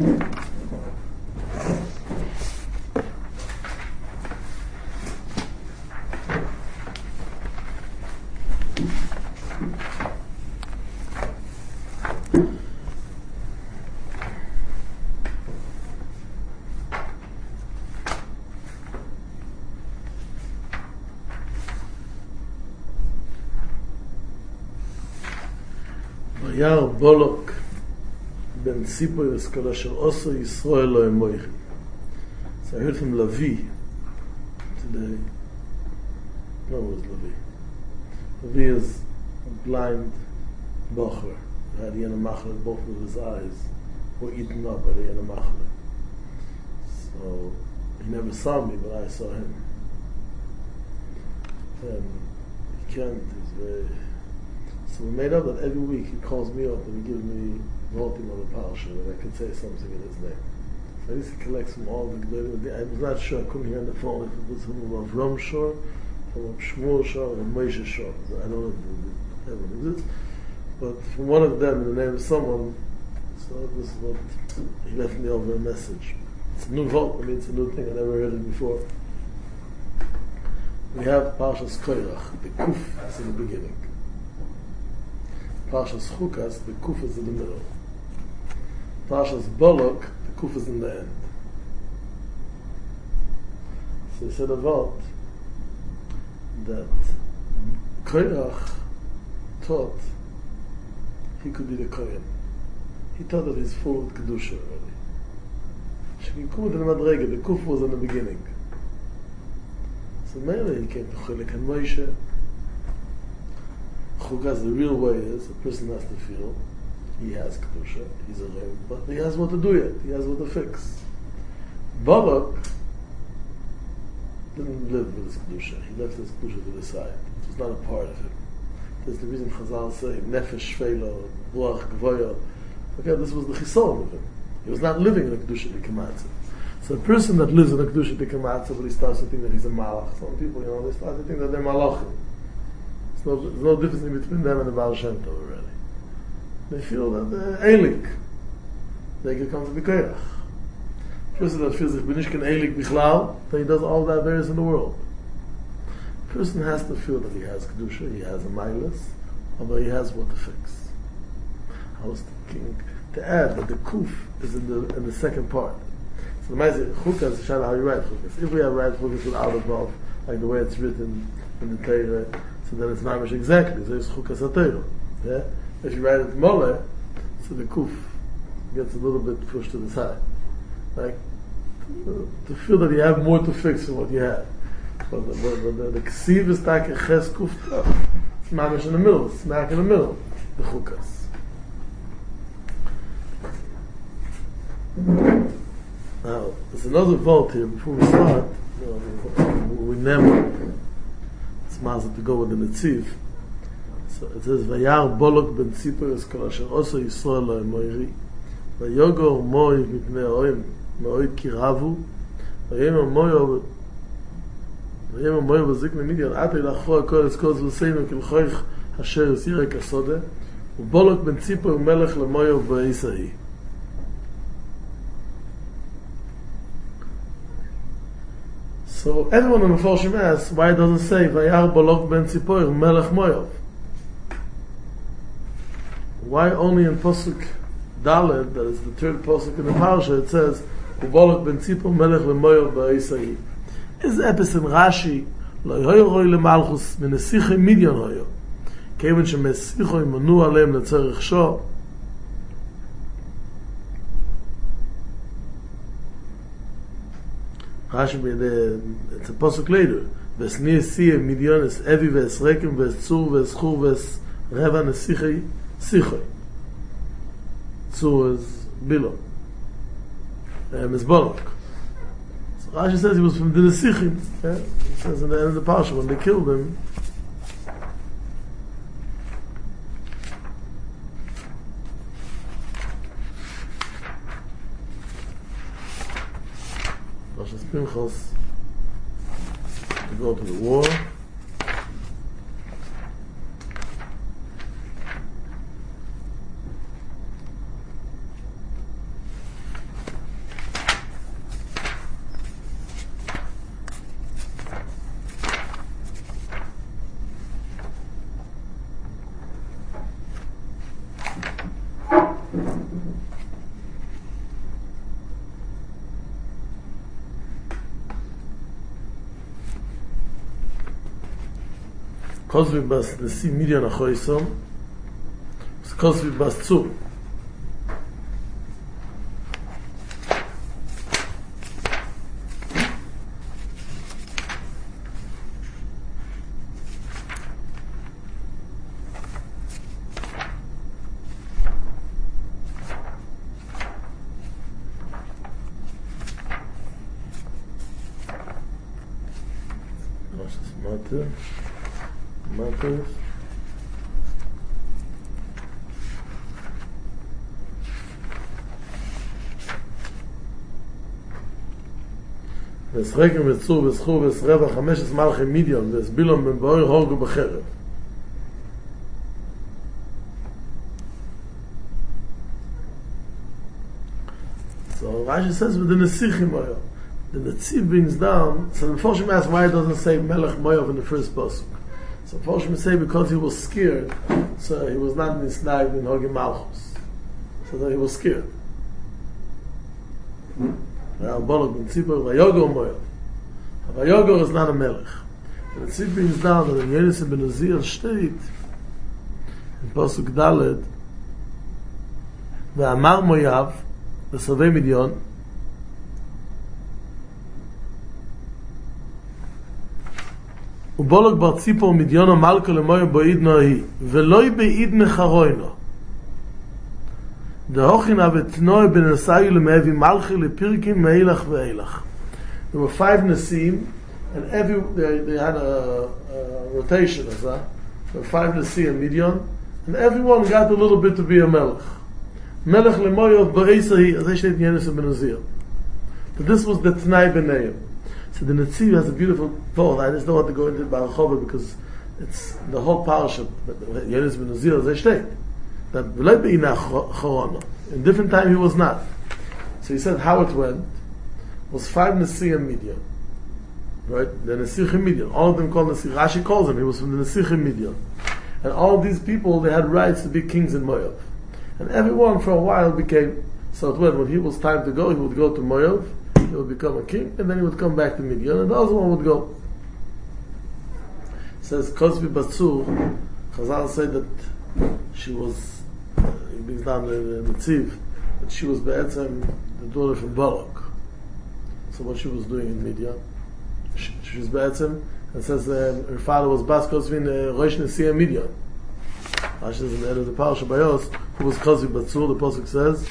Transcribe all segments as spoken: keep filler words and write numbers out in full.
Yar Bolok ben Sipoy Eskola Asher Oso Yisroel Lo Emoichem. So I heard from Lavi today. No, it was Lavi. Lavi is a blind bocher. He had Yena Machler, both of his eyes were eaten up by the Yena Machler. So he never saw me, but I saw him. And he can't, he's very... So we made up that every week he calls me up and he gives me voting on the parsha and I could say something in his name. So I used to collect from all the Gdolim. I was not sure, I couldn't hear on the phone if it was from Avram Shor, from Shmuel Shor, or Moshe Shor. I don't know if it ever exists. But from one of them, in the name of someone, so this is what he left me over a message. It's a new vote, I mean it's a new thing, I never heard it before. We have Parshas Koirach, the Kuf is in the beginning. Parshas Chukas, the Kuf is in the middle. Parshas Bolok, the Kuf is in the end. So he said about that Koirach taught he could be the Kohen. He thought that he's full with Kedusha already. Shekikud in the Madrega, the Kuf was in the beginning. So mainly he came to Chilik and Moshe. Chukas, the real way is, a person has to feel he has Kedusha, he's a Rev, but he has what to do yet, he has what to fix. Balak didn't live with his Kedusha, he left his Kedusha to the side. It was not a part of him. That's the reason Chazal say, Nefesh Shvelo, Ruach Gvoyo. Okay, this was the Chisol of him. He was not living in a Kedusha B'Kamatzah. So a person that lives in a Kedusha B'Kamatzah, but he starts to think that he's a Malach. Some people, you know, they start to think that they're Malachim. There's no, there's no difference between them and the Baal Shem Tov already. They feel that they're Eilik. They can come to the Koirach. A person that feels like Benishkin Eilik Bichlal, then he does all that there is in the world. A person has to feel that he has Kedusha, he has a Milas, but he has what to fix. I was thinking to add that the Kuf is in the in the second part. So the Ma'aseh Chukas is how you write Chukas. If we have write Chukas without a vav, like the way it's written in the Torah, so then it's mamish exactly. So it's Chukas HaTorah. Yeah? If you write it Mole, so the Kuf gets a little bit pushed to the side. Like, to feel that you have more to fix than what you have. But the, the, the, the Ksiv is like a Ches Kuf Tov. It's mamish in the middle, smack in the middle, the Chukas. Now, there's another vote here before we start. You know, we never, it's mazel to go with the Netziv. So it says, Vayar Bolok ben Tzipor Eskola Asher Oso Yisroel Lo Emoiri Vayogor Moiv Mipnei Oim Meoid Kiravu Vayemer Moiv Vayemer Moiv Vazikne Midian Atei Lachor HaKol Eskola Zvuseinu Kilchoich Asher Yosirek Asode Ubolok ben Tzipor Melech Lemoiv Vayisai. So everyone in the Meforshim asks, why does it say Vayar Bolok ben Tzipor Melech Moav? Why only in Pasuk Dalet, that is the third Pasuk in the Parsha, it says Ubolok ben Tzipor Melech Moav Ba'isai? Is epis in Rashi Lo Yoyoroi LeMalchus Menesichei Midyan Hoyo Keven Shemesichoi Manu Aleim Letzerich Sho. Rashi made it's a pasuk later. Vesni siye midyon es evi ves rekem ves tzur ves chur ves reva nesichei sichoi. Tzur is bilo. Um, is bolok. So Rashi says he was from the nesichim. Yeah? He says in the end of the parsha when they killed him. Pinchas to go to the war. Kozvi bas Nesi Midian Achoisom, Kozvi bas Tzur. Matter, matters. וסרקם וצור וסחור וסרבע חמש עשרה מלכי מידיון וסבילון בן באור הורגו בחרב. So Rashi says with the Nesichim oil. The Netziv brings down, so the Mephoshim asks why it doesn't say Melech Moav in the first pasuk. So the Mephoshim say because he was scared, so he was not misnagged in Hogim Malchus. So that he was scared. Now Bolog ben Tzipor, Vayogor Moav. Vayogor is not a Melech. The Netziv brings down that in Yenis ben Uzziel state, in pasuk Dalet, Ve'amar Moav, V'sovei Midyon, ובולוק בר ציפור מדיונו מלכו למויר בעידנו היא ולוי בעידנה חרוינו דהוכינה ותנוי בנסיו למאבי מלכי לפרקים מאילך ואילך. There were five Nesim and every they, they had a, a rotation as that. There were five Nesim Midian and everyone got a little bit to be a Melech. Melech lemoyer ba'esahi as I said in Yenis ben Uzziel. But this was the Tnai B'neim. So the Netziv has a beautiful thought. I just don't want to go into it by Rechova because it's the whole parasha. Yenis ben Uzziel, as I state, that v'loi be'ina chorona. In different time he was not. So he said how it went was five Nesiim Midian, right? The Nesichim Midian. All of them called Nesich. Rashi calls him. He was from the Nesichim Midian, and all of these people they had rights to be kings in Moav, and everyone for a while became. So it went when he was time to go, he would go to Moav. He would become a king, and then he would come back to Midian, and the other one would go. It says Kozvi Batsur, Chazal said that she was, uh, he brings down the, the Netziv, that she was Be'etzem, the daughter from Balak. So what she was doing in Midian, she, she was Be'etzem, and says uh, her father was Bas Kozvin uh, Rosh Nesiya Midian. Rashi says in the end of the Parasha Bayos, who was Kozvi Batsur, the Pasuk says,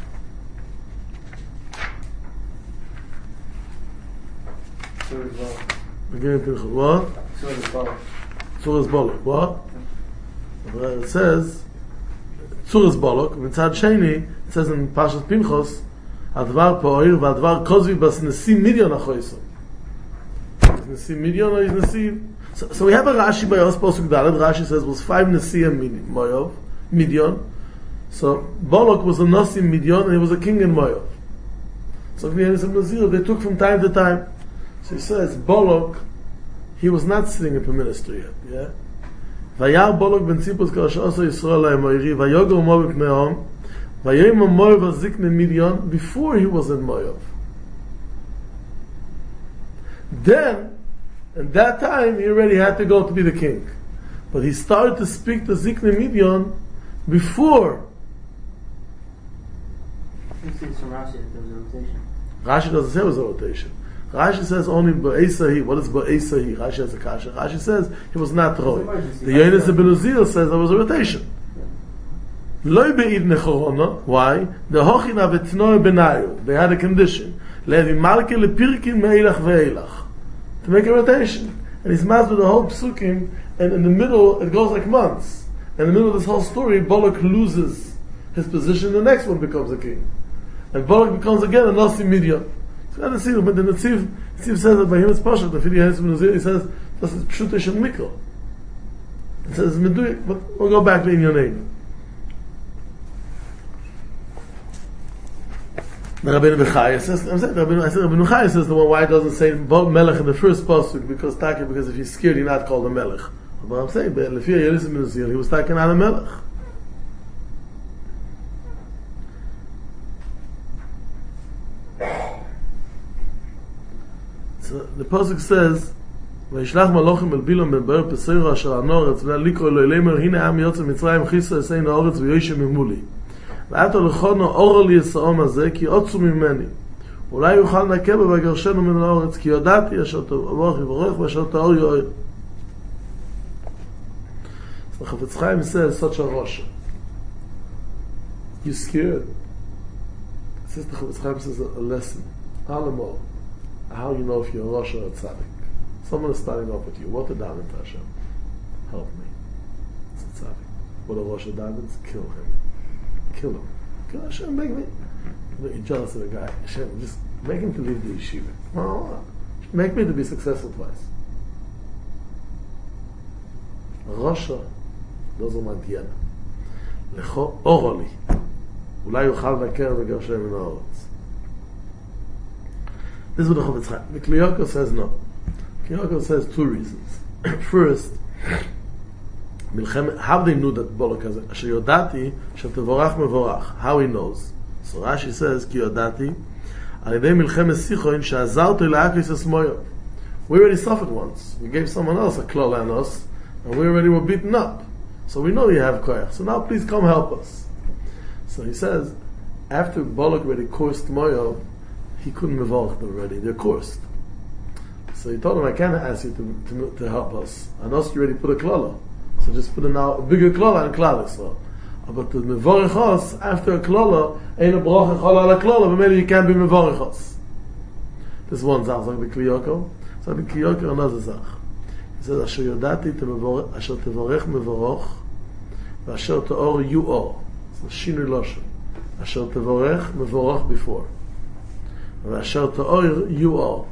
Beginning to what? Tzuras Bolok. What? It says Tzuras Bolok. Mitzad Sheni, it says in Parshas Pinchos, Advar Po'ir v'Advar Kozvi bas Nesi Midian Achoisom. Is Nesi Midian or is Nesi? So, so we have a Rashi by Yos Posuk Dalet. Rashi says was five Nesi and Moav, Midian. So Bolok was a Nasi Midian and he was a king in Moav. So they took from time to time. So he says, Bolok, he was not sitting up a ministry yet, yeah? Vayar Bolok ben Tzipos Karashoso Yisrael HaMoiri, Vayogor Moav Me'om, Vayim Moav Azikne Midian, before he was in Moav. Then, at that time, he already had to go to be the king. But he started to speak to Zikne Midian before. It seems from Rashi that there was a rotation. Rashi doesn't say it was a rotation. Rashi says only Ba'esahi. What is Ba'esahi? Rashi has a kasha. Rashi says he was not Roy. The Yenis ben Uzziel says there was a rotation. Loi be'id nechorona. Why? The hochina v'tnoi benayu. They had a condition. Levi malke lepirkin me'elach ve'elach. To make a rotation. And he's masked with the whole psukim, and in the middle, it goes like months. In the middle of this whole story, Bolok loses his position, the next one becomes a king. And Bolok becomes again a Nasi Midian. So the Netziv, but the Netziv, Netziv says that by him it's Pasha, the Fidi Yenis ben Uzziel, he says, this is Pshutish and Mikkel. It says, Meduik, but we'll go back to in your name. The Rabbeinu Bechaya says, I'm saying, Rabbeinu, I said, Rabbeinu Bechaya says, the one why it doesn't say Melech in the first pasuk, because Taki, because if he's scared, he's not called a Melech. But I'm saying, but Lefi Yenis ben Uzziel, he was taken out of Melech. So the pasuk says, "Vayishlach malachim el Bilam ben Be'er Pesero asher anoretz ve'alikro lo elemer hine am yotze Mitzrayim chiso esein haaretz v'yoishem mimuli ve'ato lechono oro li yisraom hazeh ki otzu mimeni אולי יוכל נקבה ויגרשנו מן הארץ כי ידעתי אשר תברך יברך ואשר תאור יאיר. So Chafetz Chaim says such a Rosh. You scared? Sister Chafetz Chaim says a lesson. Alamor, how you know if you're a Rosh or a Tzaddik. Someone is starting off with you. What a daven to Hashem. Help me. It's a Tzaddik. What a Rosh davens? Kill him. Kill him. Kill Hashem, make me. You're jealous of the guy. Hashem, just make him to leave the yeshiva. Oh, make me to be successful twice. Rosha doesn't want Diana. Lecho oroli. Ulai yuchal naker v'gershem min haaretz. This is what the Chafetz Chaim. The Kli Yakar says no. Kli Yakar says two reasons. First, how they knew that Bolok has it? Asher yodati shetevorach mevorach. How he knows? So Rashi says, Ki yodati, al yedei milchemes sichoin she'azarto le'akis esmoyo. We already suffered once. We gave someone else a klol on us, and we already were beaten up. So we know you have koyach. So now please come help us. So he says, after Bolok already coursed Moyo, he couldn't mevorach them already. They're coursed. So he told him, I can't ask you to, to, to help us. And us, you already put a klala. So just put a now a bigger klala and klal Yisrael. But the mevorachos after a klala ain't a bracha chol ala klala, but maybe you can't be mevorachos. This one zach, like the Kli Yakar. So the Kli Yakar another zach. He says, Asher yodati tevorech, Asher tevorech mevorach, v'asher teor yu or. It's a shinui loshen. Asher tevorech mevorach before, v'asher teor yu or.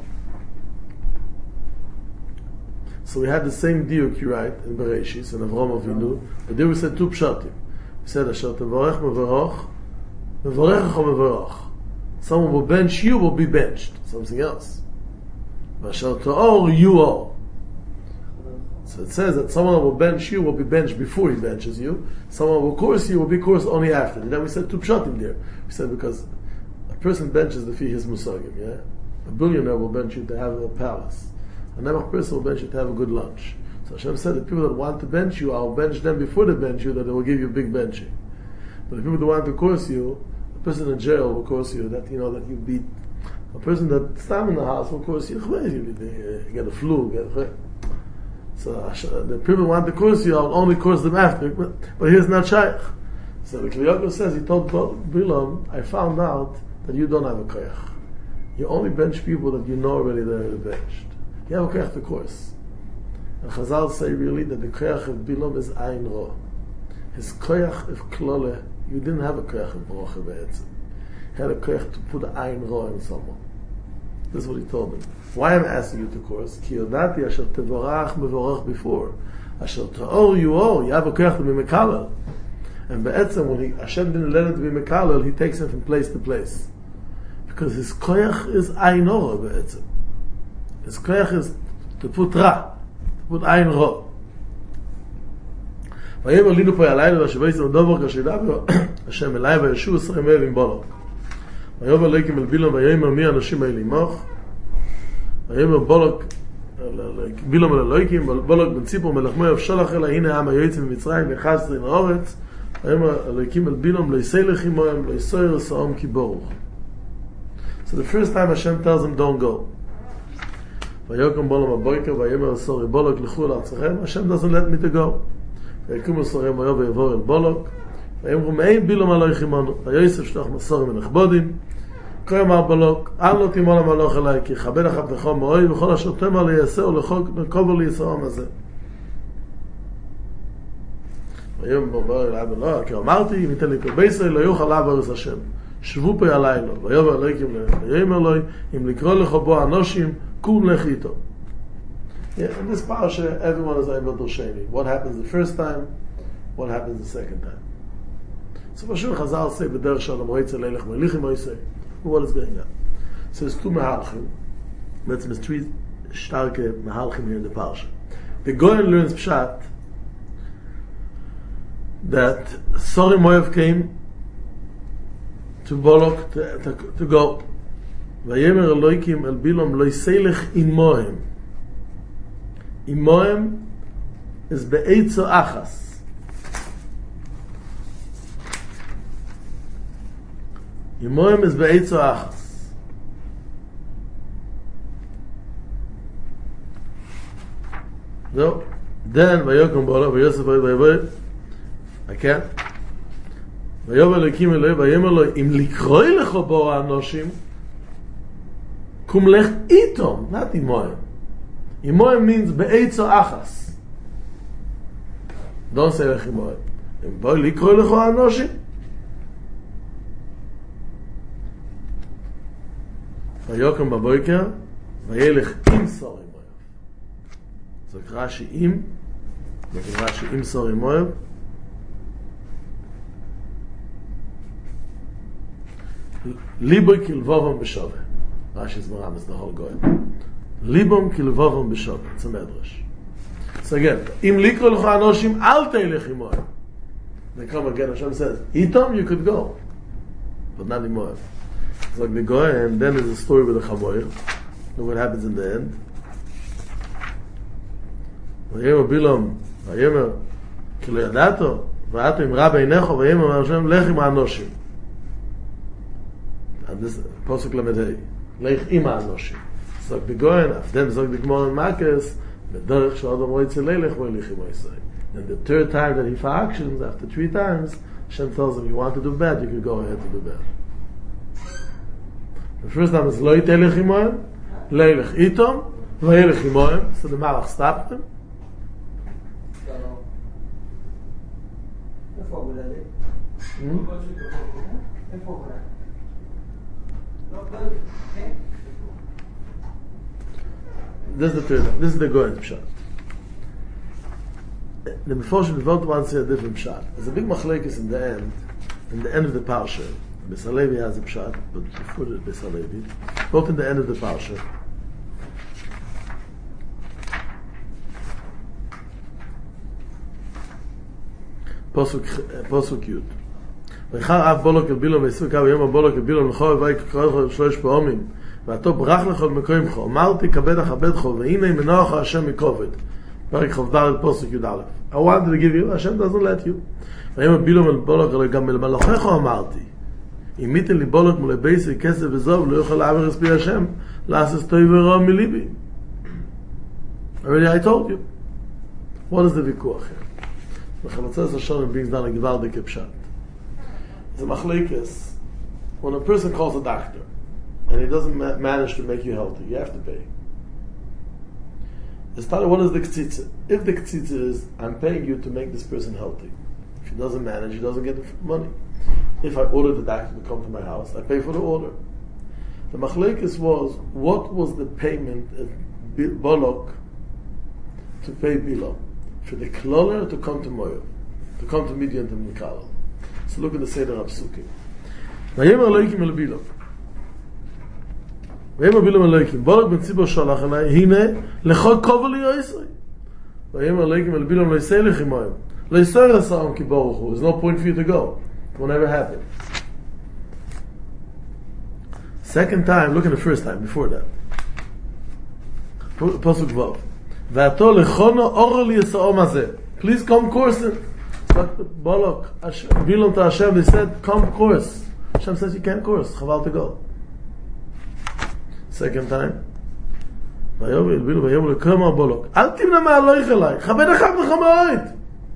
So we had the same diuk, you write, in Bereshis, in Avraham Avinu, but there we said two pshatim. We said, Asher tevorech mevorach, mevorech or mevorach. Someone will bench you, will be benched. Something else. Asher teor you are. So it says that someone will bench you will be benched before he benches you. Someone will course you will be coursed only after. And then we said two pshatim there. We said because a person benches the fee his musagim, yeah? A billionaire will bench you to have a palace. A never person will bench you to have a good lunch. So Hashem said that people that want to bench you, I'll bench them before they bench you, that they will give you big benching. But the people that want to course you, a person in jail will course you, that you know that you beat. A person that stand in the house will course you, you get a flu, get a so the people who want to course you, I'll only course them after, but, but here's not shaykh. So the Kli Yakar says, he told Bilam, I found out that you don't have a koyach. You only bench people that you know already they're benched. You have a koyach to course. And Chazal say really that the koyach of Bilam is ayin ro. His koyach of klole, you didn't have a koyach of brocha be'etzim. He had a koyach to put ayin ro in someone. This is what he told him. Why I'm asking you to course? Ki yodati asher tevorach mevorach before. Asher teor you or. You have a koyach to be mekalel. And be'etzem, when he, Hashem didn't let him to be mekalel, he takes him from place to place. Because his koyach is ayin ora be'etzem. His koyach is to put ra. To put ayin ro. ויאמר לינו פה הלילה ושבייס הדובר כשילבו השם אליי וישו עשרים אלף עם בולוק. ויאמר אלוהיקים אל בילום ויאמר מי האנשים האלה עמך. ויאמר בולוק בילום אל אלוהיקים בולוק בן ציפור מלך מואב שלח אליי הנה העם היוצא ממצרים ואחד עשרה לארץ. ויאמר אלוהיקים אל בילום לא יסלח עמהם לא יסויר עשאום כי ברוך. So the first time Hashem tells him don't go. ויקום בולום הבויקר ויאמר סורי בולוק לכו לארצכם. Hashem doesn't let me to go. ויקום סורי מואב ויבוא אל בולוק. ויאמרו מאין בילום אלוהיכם אנו. ויוסף שלח מסורים ונכבודים. כה אמר בולוק, אל לא תימול המלוך אליי, כי כבד עבדך מאוהי, וכל אשר תאמר לי יעשה, ולקובר לי יסרום הזה. ויאמר בולוק אליי בלא, כי אמרתי, אם ייתן לי כל בישראל, לא יוכל לעבור את השם. שבו פה עליי לו, ויאמר אלוהיכם ויאמר לו, אם לקרוא לך בו אנושים, כון לך איתו. In this parasha, everyone is able to sheni. What happens the first time? What happens the second time? So Pashur Chazal say, "B'derech shalom roitze leilech melichim oisei." What is going on? So there's two mahalchim. That's the three starke mahalchim here in the parasha. The Goyen learns pshat that Sori Moav came to Bolok to, to, to go, Vayemer Elokim el Bilam lo yiselech imohem. Imohem is be'etzo achas. Imohem is be'etzo achas. So, then Vayokom Bala, Vayosef Vayoboy, I can't. Vayoboy Elokim Eloi, Vayemer lo im likroi lecho bo anoshim, kum lech itom, not imohem. Imohem means be'etzo achas. Don't say lech imohem. Im boy likroi lecho anoshim. Vayokom baboiker, vayelech im sor imohem. So Rashi im, so Rashi im sor imohem. Liboy kilvovom b'shoveh. Rashi's Maram is the whole Goyim. Libom kilvovom b'shoveh. It's a medrash. So again, im likro l'cha anoshim al teilech imohem. They come again, Hashem says, itom you could go, but not imohem. It's like the Goyim, and then there's a story with the Chamoyer. Look what happens in the end. Vayemer Bilam, Vayemer kilo yadato, va'ato im ra beinecho, Vayemer Hashem lech im anoshim. And this Posuk Lamedei, Leich Ima Anoshim. So the Goyen, after them Zog the Gemara in Makes, the Derech Shodom Roitze Leilech Moilichim Oisei. And the third time that he for actions, after three times, Hashem tells him, you want to do bad, you can go ahead to do bad. The first time is Loit Elech Imoim, Leilech Itom, Vailech Imoim. So the Malach stopped him. Hmm? This is the third. This is the Goyen's pshat. The Meforshim devote want to say a different pshat. There's a big machlekes in the end, in the end of the parsha. Beis Halevi has a pshat, but before the Beis Halevi, both in the end of the parsha. Posuk Posuk Yud. ויחר אף בולוק אל בילום ויסו קו יום הבולוק אל בילום לכו ובאי כקרוא שלוש פעמים ואתו ברח לכל מקוים חו אמרתי כבד אכבד חו והנה מנוח השם מכובד פרק חובדר אל פוסק י' א' I wanted to give you, השם doesn't let you ויום בילום אל בולוק אל גם אל מלוכך אמרתי אם מיתן לי בולוק מולי בייסי כסף וזוב לא יוכל לעבר הספי השם לעשס טוי ורום מליבי already I told you what is the ויכוח here וחלצס השולם brings down a גוואלדיק פשט the machlekes, when a person calls a doctor and he doesn't ma- manage to make you healthy, you have to pay. It's not, what is the k'tzitza? If the k'tzitza is, I'm paying you to make this person healthy. If he doesn't manage, he doesn't get the money. If I order the doctor to come to my house, I pay for the order. The machlekes was, what was the payment of Bolok to pay Bilam? For the kloler to come to Moav, to come to Midian to Mikal. So look at the Seder HaPsukim. Vayemer Elokim el Bilam. Vayemer Bilam Elokim. Bolok ben Tzibor shalach elai. Hine lechol kovel yoisrei. Vayemer Elokim el Bilam lo yiselech imoyim. Lo yiser asam ki baruch hu. There's no point for you to go. It will never happen. Second time, look at the first time, before that. Pasuk Vav. V'ato lechono orol yisa'om hazeh. Please come coursing. But Bolok, Bilam to Hashem, they said, come course. Hashem says you can't course, chaval to go. Second time, Vayovel, Bilam, Vayovel, come on Bolok. Al timna ma'aloich elai, chabed achab l'chamoit.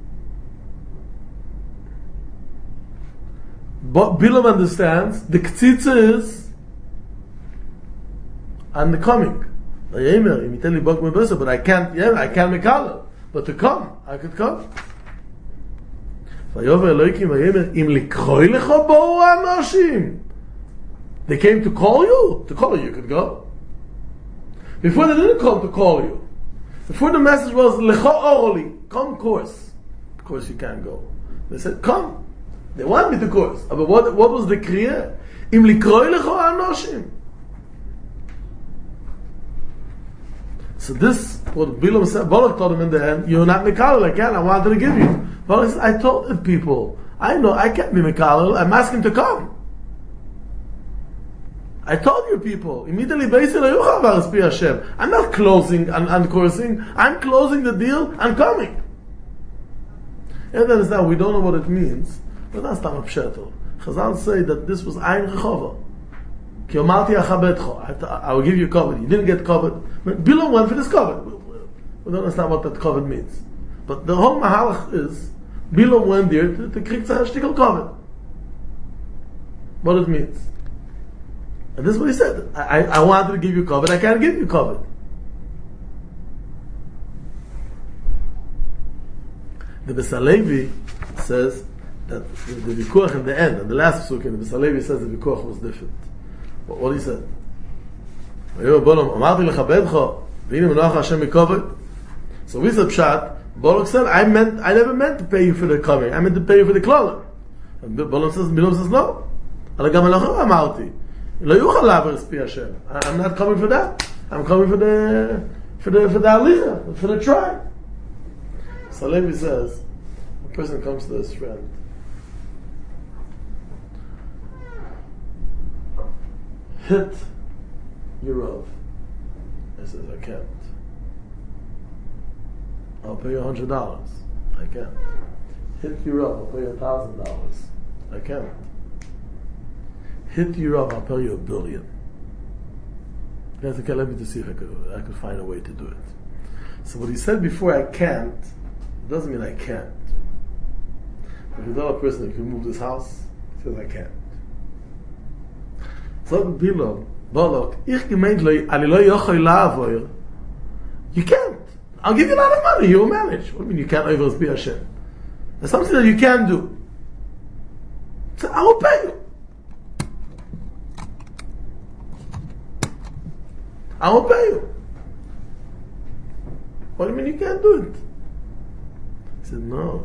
Bilam understands, the k'tzitza is, and the coming. Vayemer, im yitel li bok mebesa, but I can't, yeah, I can't make halal. But to come, I could come. Vayover Elokim vayemer im likroi lecho bo'u anoshim. They came to call you. To call you, you could go. Before they didn't come to call you. Before the message was lecho oroli, come course. Of course you can't go. They said come. They want me to course. But what what was the kriya? Im likroi lecho anoshim. So this, what Bilam said, Balak told him in the end, you're not Mikal again, I wanted to give you. Balak said, I told the people, I know I can't be Mikal, I'm asking to come. I told you people, immediately basically, I'm not closing and, and cursing, I'm closing the deal, I'm coming. And then now we don't know what it means, but that's not Pshetel. Chazal say that this was Ein Rechova. Ki omarti achabetcho, I will give you covet. You didn't get covet. Bilam went for this covet. We don't understand what that covet means. But the whole Mahalach is, Bilam went there to, to krieg a shtickle covet. What it means. And this is what he said. I, I wanted to give you covet, I can't give you covet. The Besalevi says that the, the Vikuach in the end, and the last psukim, the Besalevi says the Vikuach was different. What, what he said? So we said Pshat, Bolok said, I meant, I never meant to pay you for the coming, I meant to pay you for the klolim. And Bolok says, Bilam says, no. I'm not coming for that. I'm coming for the, for the, for the aliyah, for the tribe. So Levi says, a person comes to his friend. Hit your Rav. He says, I can't. I'll pay you a hundred dollars. I can't. Hit your Rav, I'll pay you a thousand dollars. I can't. Hit your Rav, I'll pay you a billion. He has to let me to see if I could, I could find a way to do it. So what he said before, I can't, doesn't mean I can't. If you tell a person if you move this house, he says I can't. So Bilam, Bolok, ich gemeint lo, ani lo yochoi la'avoir, you can't. I'll give you a lot of money, you'll manage. What do you mean you can't over be Hashem? There's something that you can do. So I will pay you. I will pay you. What do you mean you can't do it? He said, no.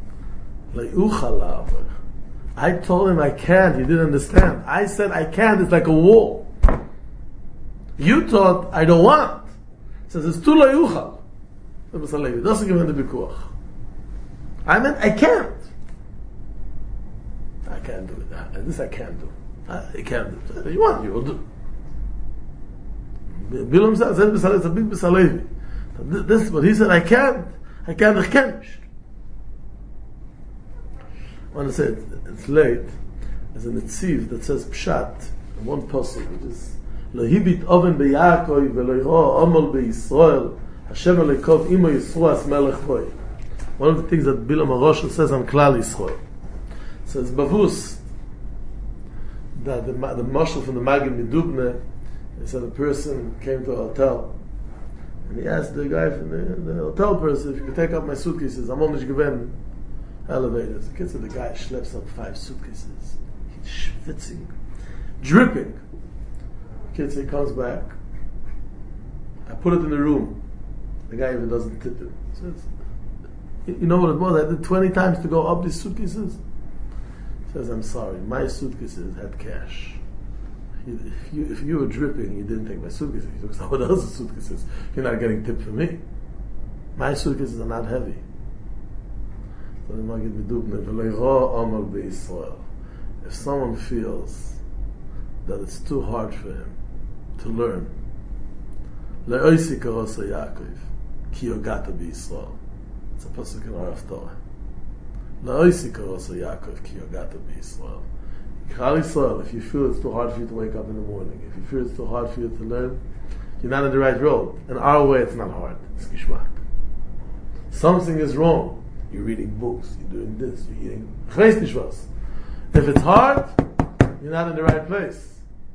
I told him I can't, he didn't understand. I said I can't, it's like a wall. You thought I don't want. He says, it's too la'uchal. It doesn't give him the bikuach. I meant I can't. I can't do it. This I can't do. I can't do it. You want, you will do. Bilam said, it's a big Besalevi. This, but he said, I can't. I can't, I can't. I want to say it, it's late. There's a netziv that says Pshat, one pasuk, which is Lahibit oven beYaakov veloiro omol beYisrael Hashem Elekov imo Yisroas melech boy. One of the things that Bilam HaRosh says on Klal Yisrael. It says Bavus, that the, the marshal from the Magid Midubne, he said a person came to a hotel and he asked the guy from the, the hotel person, if you could take up my suitcases, I'm only given elevators. The kid said the guy schleps up five suitcases. He's schwitzing, dripping. The kid said he comes back. I put it in the room. The guy even doesn't tip him. He says, you know what it was? I did twenty times to go up these suitcases. He says, I'm sorry, my suitcases had cash. If you, if you were dripping, you didn't take my suitcases. You took someone else's suitcases. You're not getting tipped for me. My suitcases are not heavy. If someone feels that it's too hard for him to learn, it's a pasuk in our Haftarah. If you feel it's too hard for you to wake up in the morning, if you feel it's too hard for you to learn, you're not on the right road. In our way, it's not hard. It's gishmak. Something is wrong. You're reading books, you're doing this, you're eating. If it's hard, you're not in the right place.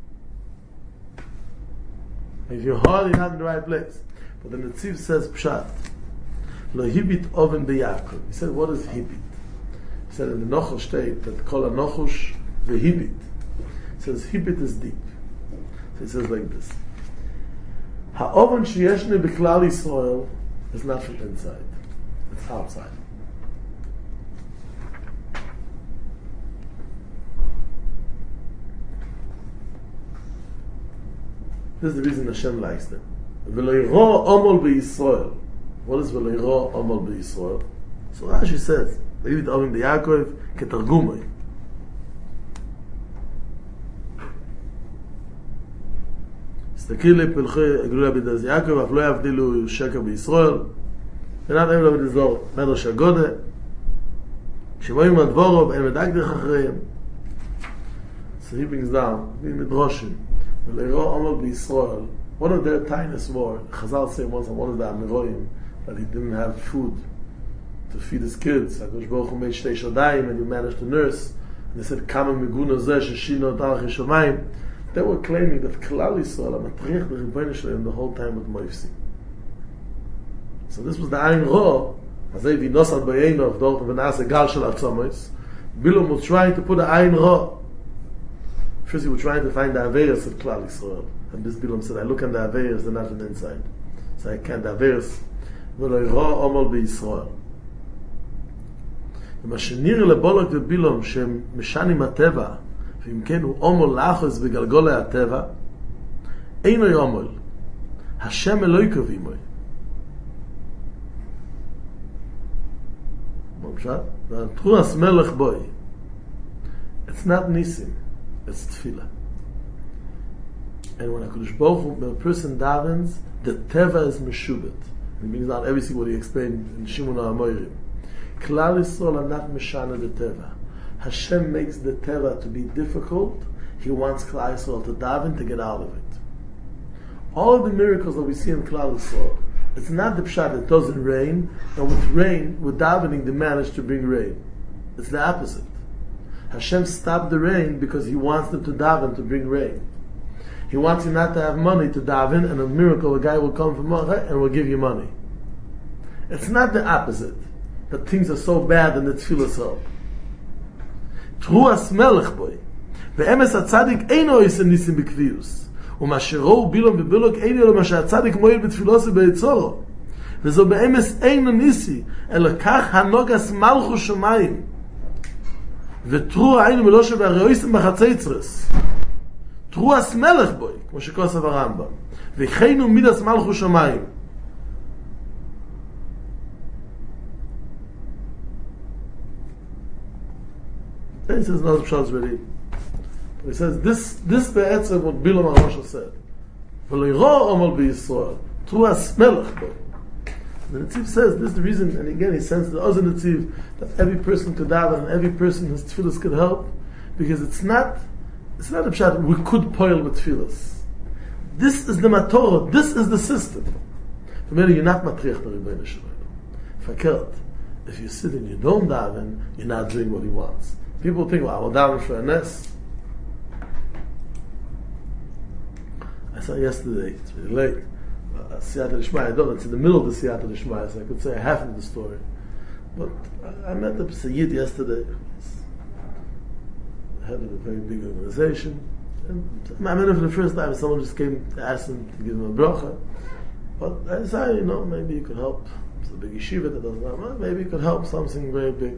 If you're hard, you're not in the right place. But the Netziv says Pshat. Lo hibit oven beYaakov. He said, what is hibit? He said in the Nochel state that kol hanochush vehibit. He says hibit is deep. So he says like this. Ha'oven sheyeshne b'klal Yisrael is not from inside. It's outside. This is the reason Hashem likes them. V'loiro omol beYisrael. What is v'loiro omol beYisrael? So Rashi says, David Ovim beYaakov ketargumai. תסתכל לפלחי גלולה בדז יעקב, אף לא יבדילו שקר בישראל, ונת אין לו בדזור מדרש הגודה, כשבואים על דבורו ואין מדקדך אחריהם. So he brings down, in Midrashim, ולראות עמוד בישראל, one of their tiniest war, Chazal say once on one of the Amiroim, that he didn't have food to feed his kids. HaKadosh Baruch Hu made shtei shadayim and he managed to nurse. And they said, Kama miguna zeh sheshino tarach yishamayim. They were claiming that Klal Yisrael, amatriach the Rebbeinu Shalem, the whole time with Moifsi. So this was the Ayin Ro, Azay v'nosad b'yeinov, dort v'nase gal shel avtzomois. Bilam was trying to put the Ayin Ro. First he was trying to find the Averis of Klal Yisrael. And this Bilam said, I look at the Averis, they're not on the inside. So I can't, the Averis, ולא יראה עמל בישראל. ומה שנראה לבולק ובילום שהם משנים הטבע, ואם כן הוא עמל לאחוז בגלגולי הטבע, אינו עמל. השם אלוהי קובעים. במשל, והתחונס מלך בוי. It's not nisim, it's tefillah. And when HaKadosh Baruch Hu, when a person davens, the teva is meshubet. It means not everything what he explained in Shimon HaAmorim. Klal Yisrael are not Meshana the Teva. Hashem makes the Teva to be difficult. He wants Klal Yisrael to daven to get out of it. All of the miracles that we see in Klal Yisrael, it's not the pshat, it doesn't rain, and with rain, with davening, they manage to bring rain. It's the opposite. Hashem stopped the rain because He wants them to daven to bring rain. He wants you not to have money to daven, and a miracle, a guy will come from Mocha and will give you money. It's not the opposite, that things are so bad and the tefillah help. Truas melech boy. Ve'emes hatzadik eino yisem nisim b'kvius. U'ma sherohu bilom v'bilok eino lo ma shehatzadik moyel b'tfilose b'yitzoro. V'zo be'emes eino nisi, elo kach hanogas malchu shomayim. V'tru ha'inu meloshe v'areoisem b'chatzeitzres. Truas melech boy, כמו שכוסף הרמב"ם. וכינו מידס מלכו שמיים. Then he says, no, the Pshat is ready. He says, this, this be'etzem what Bilam HaRosha said. ולא ירוא עמל בישראל. Truas melech boy. The Netziv says, this is the reason, and again he sends the other Netziv, that every person could daven, and every person whose tefillahs could help, because it's not It's not a pshat, we could poil with tefillas. This is the matorah, this is the system. For me, you're not matriach the Rebbeinu Shalom. Fakert. If you sit and you don't daven, you're not doing what he wants. People think, well, I will daven for a nes. I saw yesterday, it's really late, uh, Siyata D'Shmaya, I don't know, it's in the middle of the Siyata D'Shmaya, so I could say half of the story. But I, I met the Sayyid yesterday, head of a very big organization, and I met him for the first time. Someone just came to ask him to give him a bracha, but I said, you know, maybe you could help. It's a big yeshiva that doesn't know. Maybe you could help something very big.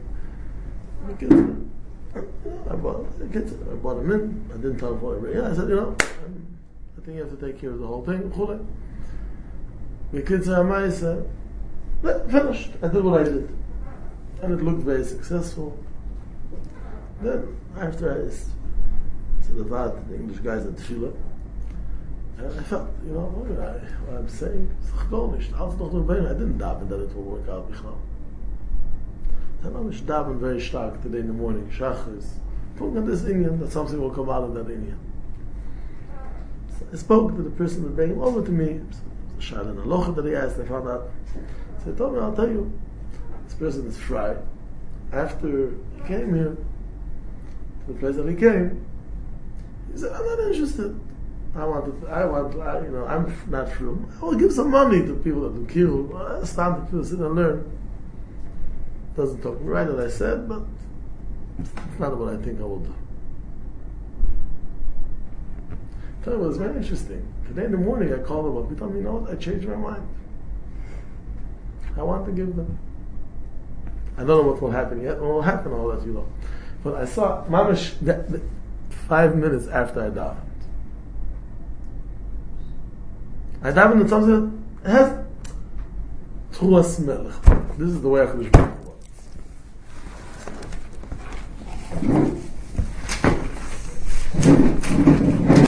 I bought, I bought him in. I didn't tell him what I yeah, I said, you know, I think you have to take care of the whole thing. The kids are my said, finished. I did what I did, and it looked very successful. Then, after I said about the English guys at Tefillah, I felt, you know, what, I, what I'm saying, I didn't daven that it will work out. I know it's daven very stark today in the morning, Shachris. Talking at this Indian, that something will come out of that Indian. So I spoke to the person that brought him over to me, the Shal and Aloha that he asked, I found out. So he told me, I'll tell you, this person is fried. After he came here, the place that he came, he said, I'm not interested. I want to, I want, I, you know, I'm not from. I will give some money to people that have killed. I stand to sit and learn. Doesn't talk me right, as I said, but it's not what I think I will do. Tell you, it was very interesting. Today in the morning, I called them up. He told me, you know what? I changed my mind. I want to give them. I don't know what will happen yet. What will happen, I'll let you know. But I saw Mamash the, the, five minutes after I davened. I davened in something that has Truas Melech. This is the way I could wants.